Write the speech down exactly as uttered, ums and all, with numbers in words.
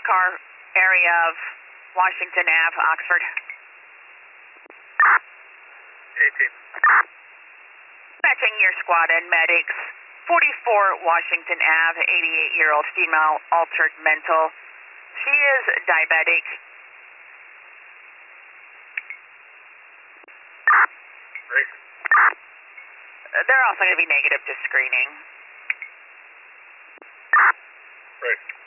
car area of Washington Avenue, Oxford. eighteen. Matching your squad and medics. forty-four Washington Avenue, eighty-eight-year-old female, altered mental. She is diabetic. Great. They're also going to be negative to screening. Great.